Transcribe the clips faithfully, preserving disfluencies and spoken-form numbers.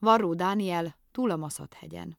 Varró Dániel, Túl a Maszathegyen.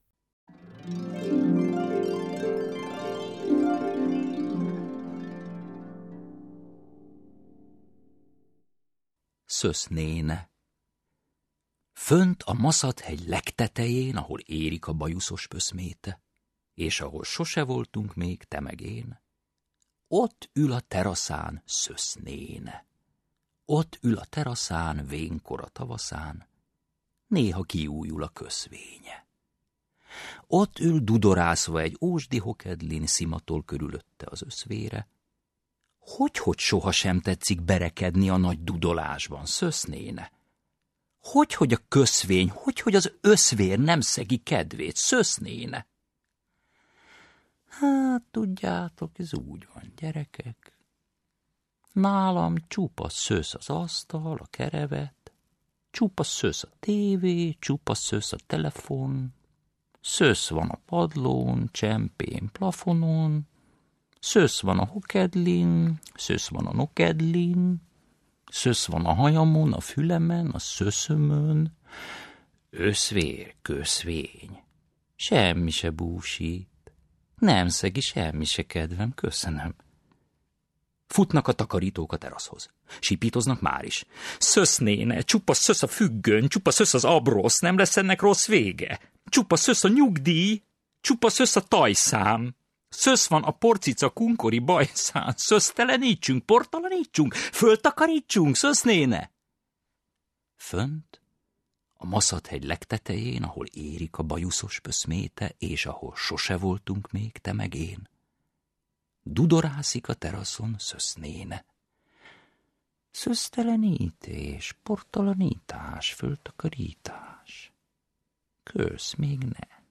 Szösznéne. Fönt a Maszathegy legtetején, ahol érik a bajuszos pöszméte, és ahol sose voltunk még te meg én, ott ül a teraszán Szösznéne. Ott ül a teraszán vénkora tavaszán, néha kiújul a köszvénye. Ott ül dudorászva egy ósdi hokedlin, szimatol körülötte az összvére. Hogy-hogy sohasem tetszik berekedni a nagy dudolásban, Szösznéne? Hogy-hogy a köszvény, hogy-hogy az összvér nem szegi kedvét, Szösznéne? Hát, tudjátok, ez úgy van, gyerekek. Nálam csupa szösz az asztal, a kerevet, csupa szösz a tévé, csupa szösz a telefon, szösz van a padlón, csempén, plafonon, szösz van a hokedlin, szösz van a nokedlin, szösz van a hajamon, a fülemen, a szöszömön. Összvér, köszvény, semmi se búsít, nem szegi semmi se kedvem, köszönöm. Futnak a takarítók a teraszhoz. Sipítoznak már is. Szösznéne, csupa szösz a függön, csupa szösz az abrosz, nem lesz ennek rossz vége. Csupa szösz a nyugdíj, csupa szösz a tajszám. Szösz van a porcica kunkori bajszán, szösztelenítsünk, portalanítsunk, föltakarítsunk, Szösznéne. Fönt, a Maszathegy legtetején, ahol érik a bajuszos pöszméte, és ahol sose voltunk még te meg én, dudorászik a teraszon Szösznéne. Szösztelenítés, portalanítás, föltakarítás. Kösz, még ne.